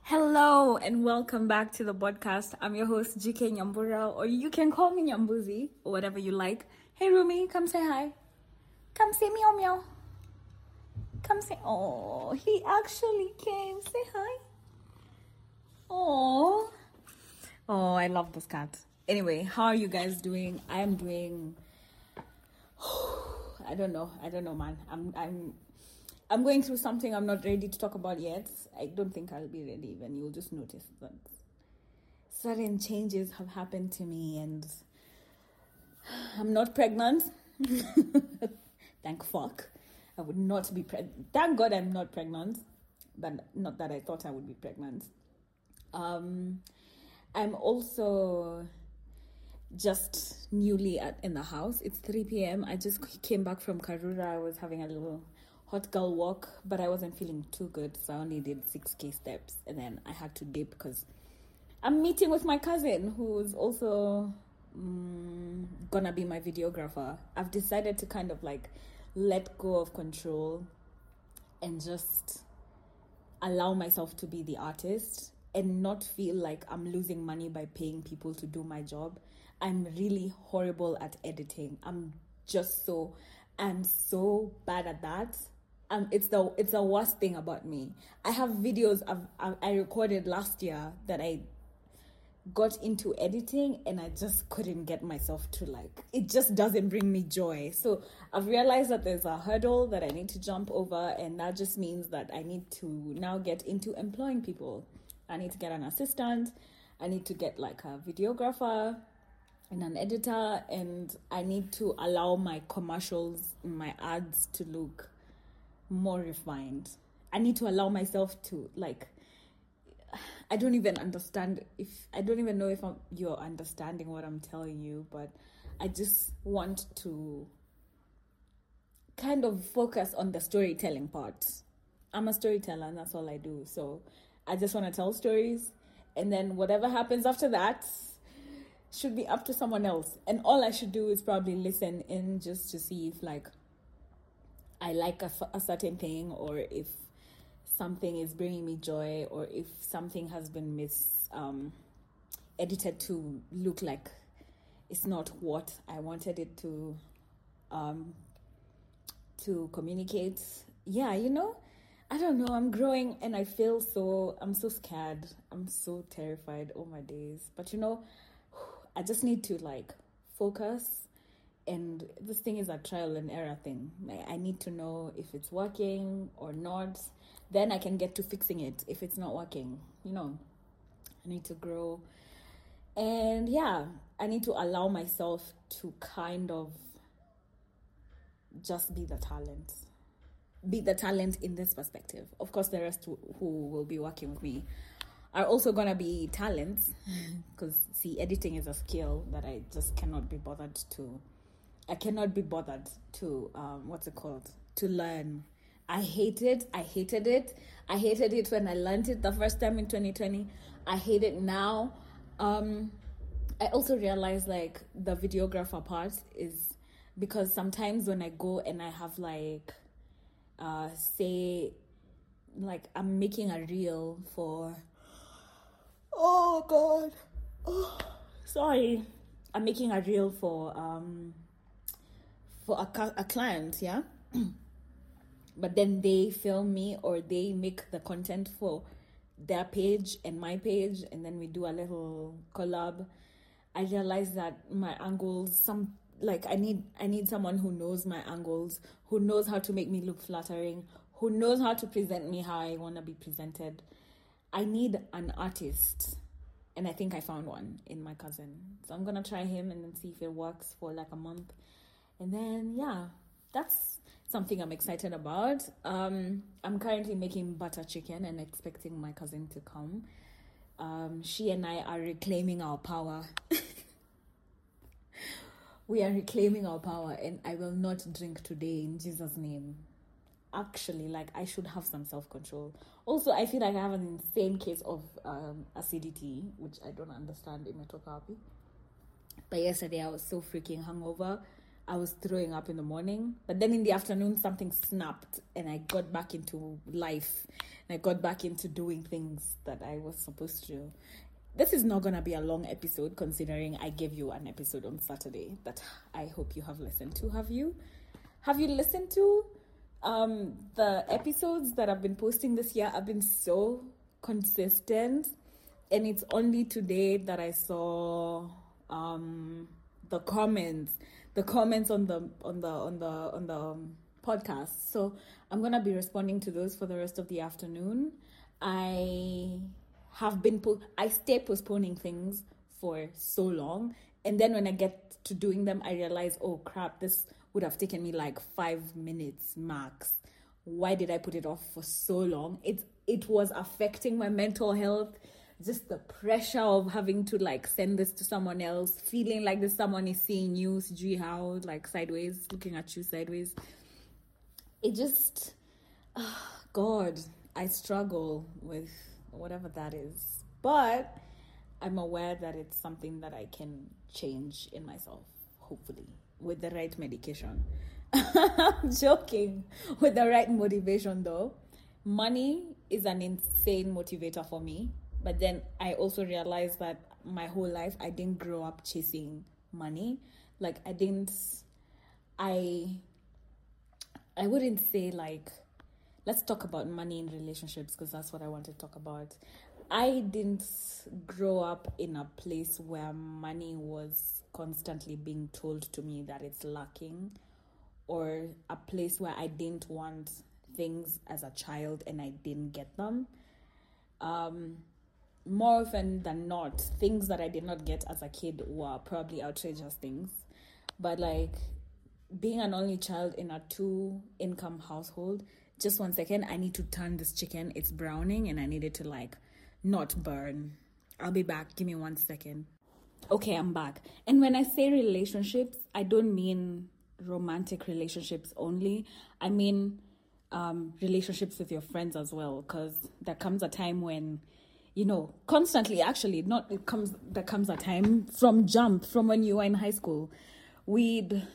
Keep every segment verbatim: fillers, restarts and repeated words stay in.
Hello and welcome back to the podcast. I'm your host G K Nyambura, or you can call me Nyambuzi or whatever you like. Hey Rumi, come say hi. Come say meow meow. Come say, oh, he actually came. Say hi. Oh, oh, I love this cat. Anyway, how are you guys doing? I am doing. I don't know. I don't know, man. I'm. I'm. I'm going through something I'm not ready to talk about yet. I don't think I'll be ready when you'll just notice that certain changes have happened to me and I'm not pregnant. Thank fuck. I would not be pregnant. Thank God I'm not pregnant. But not that I thought I would be pregnant. Um, I'm also just newly at, in the house. It's three p.m. I just came back from Karura. I was having a little hot girl walk, but I wasn't feeling too good, so I only did six k steps, and then I had to dip because I'm meeting with my cousin who's also um, gonna be my videographer. I've decided to kind of like let go of control and just allow myself to be the artist and not feel like I'm losing money by paying people to do my job. I'm really horrible at editing. I'm just so I'm so bad at that. Um, it's the it's the worst thing about me. I have videos I've, I, I recorded last year that I got into editing and I just couldn't get myself to like, it just doesn't bring me joy. So I've realized that there's a hurdle that I need to jump over, and that just means that I need to now get into employing people. I need to get an assistant. I need to get like a videographer and an editor, and I need to allow my commercials, my ads to look more refined. I need to allow myself to like, I don't even understand if, I don't even know if I'm, you're understanding what I'm telling you, but I just want to kind of focus on the storytelling part. I'm a storyteller and that's all I do. So I just want to tell stories, and then whatever happens after that should be up to someone else. And all I should do is probably listen in just to see if like I like a, a certain thing, or if something is bringing me joy, or if something has been mis um, edited to look like it's not what I wanted it to um, to communicate. Yeah, you know, I don't know. I'm growing and I feel so, I'm so scared. I'm so terrified all my days. But you know, I just need to like focus, and this thing is a trial and error thing. I need to know if it's working or not. Then I can get to fixing it if it's not working. You know, I need to grow. And yeah, I need to allow myself to kind of just be the talent. Be the talent in this perspective. Of course, the rest who, who will be working with me are also going to be talents, because see, editing is a skill that I just cannot be bothered to I cannot be bothered to um what's it called to learn. I hate it I hated it I hated it when I learned it the first time in twenty twenty. I hate it now. um I also realized like the videographer part is because sometimes when I go and I have like uh say like I'm making a reel for Oh God. Oh, sorry. I'm making a reel for um for a, a client, yeah? But then they film me, or they make the content for their page and my page, and then we do a little collab. I realized that my angles, some like I need I need someone who knows my angles, who knows how to make me look flattering, who knows how to present me how I want to be presented. I need an artist, and I think I found one in my cousin. So I'm going to try him and then see if it works for like a month. And then, yeah, that's something I'm excited about. Um, I'm currently making butter chicken and expecting my cousin to come. Um, she and I are reclaiming our power. We are reclaiming our power, and I will not drink today in Jesus' name. Actually, like, I should have some self-control. Also, I feel like I have an insane case of um, acidity, which I don't understand in Metokapi. But yesterday I was so freaking hungover. I was throwing up in the morning. But then in the afternoon, something snapped and I got back into life. And I got back into doing things that I was supposed to do. This is not going to be a long episode, considering I gave you an episode on Saturday that I hope you have listened to. Have you? Have you listened to um, the episodes that I've been posting this year? I've been so consistent. And it's only today that I saw um, the comments, the comments on the on the on the on the um, podcast. So I'm going to be responding to those for the rest of the afternoon. I... have been po- I stay postponing things for so long, and then when I get to doing them, I realize, oh crap, this would have taken me like five minutes max. Why did I put it off for so long? It it was affecting my mental health. Just the pressure of having to like send this to someone else, feeling like this someone is seeing you, see how like sideways, looking at you sideways. It just, oh God, I struggle with whatever that is, but I'm aware that it's something that I can change in myself, hopefully, with the right medication. I'm joking. With the right motivation, though. Money is an insane motivator for me, but then I also realized that my whole life I didn't grow up chasing money. Like I didn't I I wouldn't say like let's talk about money in relationships, because that's what I want to talk about. I didn't grow up in a place where money was constantly being told to me that it's lacking, or a place where I didn't want things as a child and I didn't get them. Um, more often than not, things that I did not get as a kid were probably outrageous things. But like being an only child in a two-income household, just one second, I need to turn this chicken. It's browning and I need it to like not burn. I'll be back. Give me one second. Okay, I'm back. And when I say relationships, I don't mean romantic relationships only. I mean um, relationships with your friends as well, because there comes a time when, you know, constantly, actually, not it comes. there comes a time from jump, from when you were in high school, we'd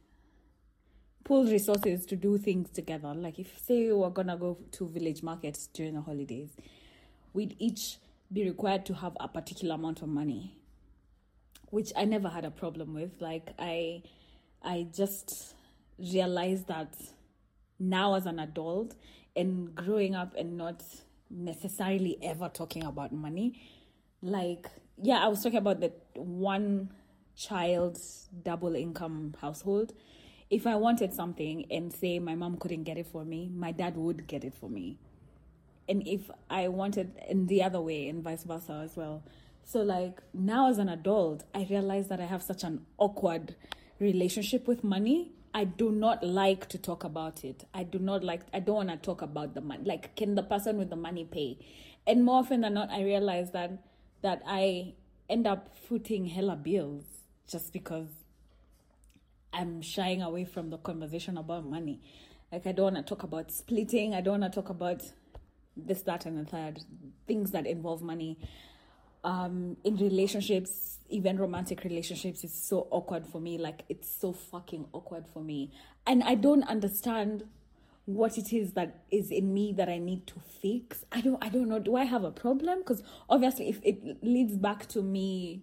pool resources to do things together. Like if say we're gonna go to village markets during the holidays, we'd each be required to have a particular amount of money, which I never had a problem with. Like I I just realized that now as an adult and growing up and not necessarily ever talking about money, like yeah, I was talking about the one child double income household. If I wanted something and say my mom couldn't get it for me, my dad would get it for me. And if I wanted, and the other way, and vice versa as well. So like now as an adult, I realize that I have such an awkward relationship with money. I do not like to talk about it. I do not like, I don't want to talk about the money. Like, can the person with the money pay? And more often than not, I realize that that I end up footing hella bills just because I'm shying away from the conversation about money. Like, I don't want to talk about splitting. I don't want to talk about this, that, and the third. Things that involve money. Um, in relationships, even romantic relationships, it's so awkward for me. Like, it's so fucking awkward for me. And I don't understand what it is that is in me that I need to fix. I don't, I don't know. Do I have a problem? Because obviously, if it leads back to me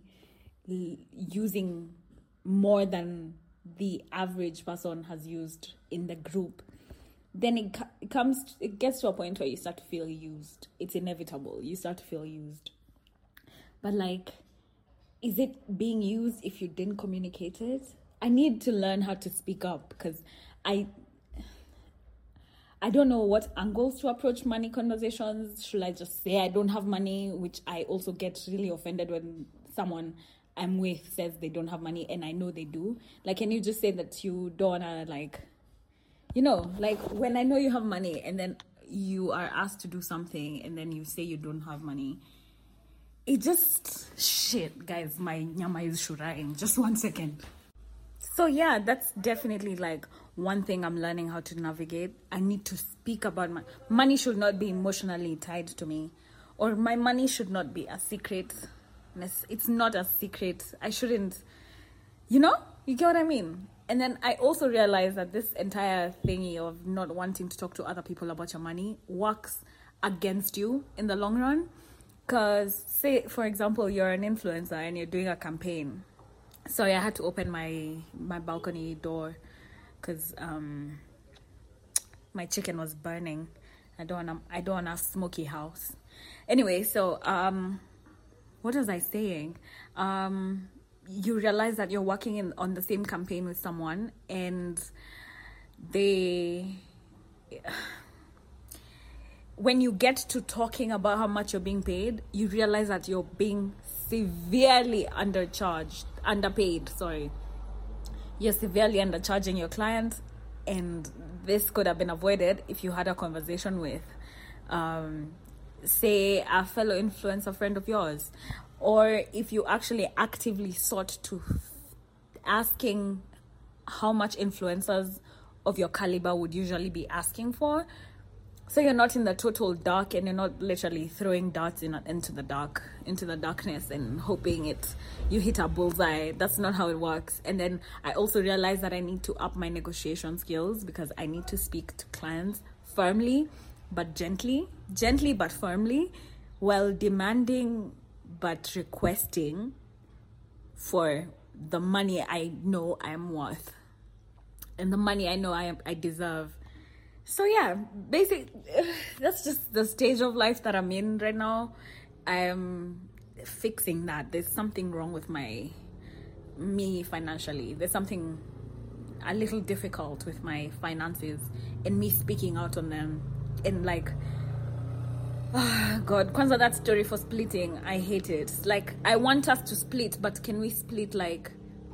using more than the average person has used in the group, then it, it comes, it gets to a point where you start to feel used. It's inevitable. You start to feel used. But like, is it being used if you didn't communicate it? I need to learn how to speak up, because I, I don't know what angles to approach money conversations. Should I just say I don't have money, which I also get really offended when someone I'm with says they don't have money and I know they do. Like, can you just say that you don't wanna, like, you know, like when I know you have money and then you are asked to do something and then you say you don't have money. It just, shit, guys, my nyama is shurain. Just one second. So yeah, that's definitely like one thing I'm learning how to navigate. I need to speak about my money. Should not be emotionally tied to me, or my money should not be a secret. It's not a secret. I shouldn't, you know, you get what I mean? and then I also realized that this entire thingy of not wanting to talk to other people about your money works against you in the long run. Because, say, for example, you're an influencer and you're doing a campaign. Sorry, I had to open my, my balcony door because um, my chicken was burning. I don't want a, I don't want a smoky house. Anyway, so um, what was I saying? Um, you realize that you're working in on the same campaign with someone, and they, when you get to talking about how much you're being paid, you realize that you're being severely undercharged, underpaid. Sorry, you're severely undercharging your client, and this could have been avoided if you had a conversation with, um, say, a fellow influencer friend of yours, or if you actually actively sought to asking how much influencers of your caliber would usually be asking for. So you're not in the total dark, and you're not literally throwing darts in, into the dark, into the darkness and hoping it you hit a bullseye. That's not how it works. And then I also realized that I need to up my negotiation skills, because I need to speak to clients firmly but gently, gently but firmly, while demanding but requesting for the money I know I'm worth and the money I know I I deserve. So yeah, basic. That's just the stage of life that I'm in right now. I'm fixing that. There's something wrong with my me financially. There's something a little difficult with my finances and me speaking out on them. And like, oh God, kwanza that story for splitting, I hate it. Like, I want us to split, but can we split like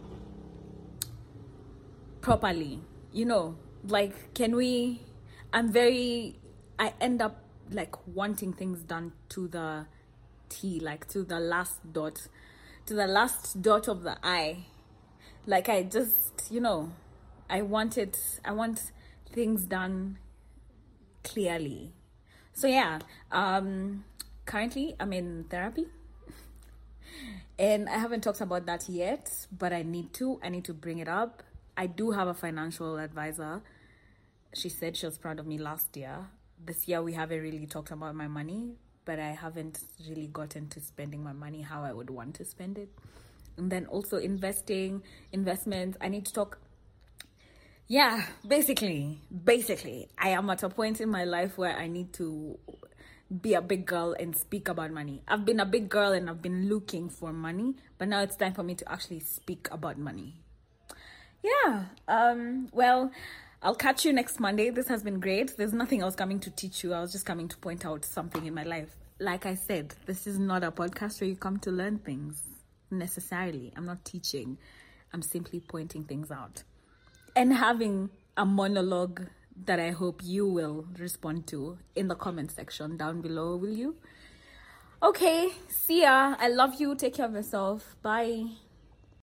properly? You know, like, can we? I'm very, I end up like wanting things done to the T, like to the last dot, to the last dot of the I. Like, I just, you know, I want it, I want things done clearly. So yeah, um, currently I'm in therapy. And I haven't talked about that yet, but I need to, I need to bring it up. I do have a financial advisor. She said she was proud of me last year. This year we haven't really talked about my money, but I haven't really gotten to spending my money how I would want to spend it. And then also investing, investments. I need to talk. Yeah, basically, basically, I am at a point in my life where I need to be a big girl and speak about money. I've been a big girl and I've been looking for money, but now it's time for me to actually speak about money. Yeah, um, well, I'll catch you next Monday. This has been great. There's nothing else coming to teach you. I was just coming to point out something in my life. Like I said, this is not a podcast where you come to learn things necessarily. I'm not teaching. I'm simply pointing things out and having a monologue that I hope you will respond to in the comment section down below, will you? Okay, see ya. I love you. Take care of yourself. Bye.